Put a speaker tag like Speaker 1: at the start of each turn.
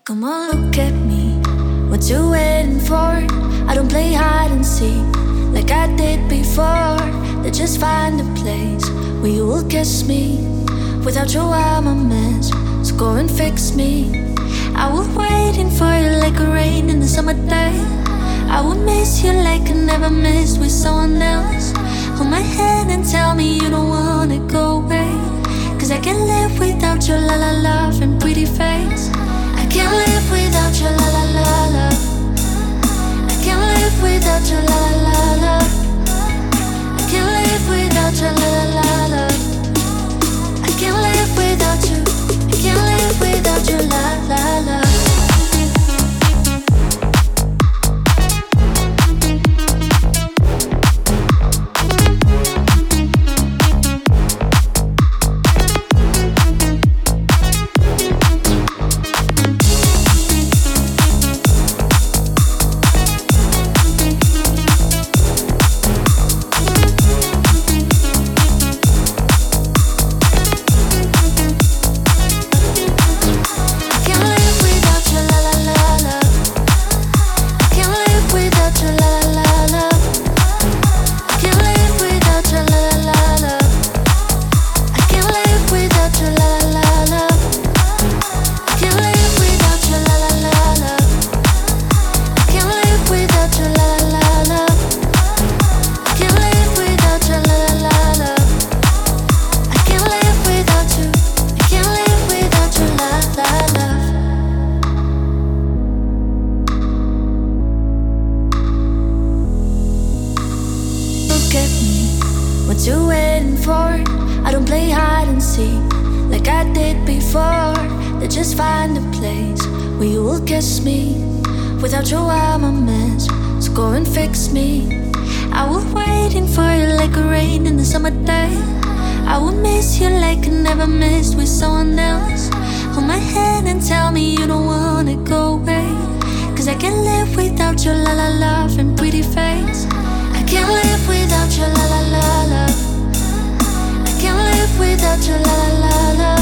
Speaker 1: Come on, look at me. What you waiting for? I don't play hide and seek like I did before. They just find a place where you will kiss me. Without you, I'm a mess. So go and fix me. I was waiting for you like a rain in the summer day. I will miss you like I never missed with someone else. Hold my hand and tell me you don't wanna go away. Cause I can't live without your la la love and pretty face. I can't live without your la la la la. I can't live without your la la la la. I can't live without your la la la la. I can't live without you. I can't live without your la la la. What you waiting for? I don't play hide and seek like I did before. They just find a place where you will kiss me. Without you, I'm a mess. So go and fix me. I was waiting for you like a rain in the summer day. I will miss you like I never missed with someone else. Hold my hand and tell me you don't wanna go away. Cause I can't live without your la la love and pretty face. I can't live without your la la la la. I can't live without your la la la la.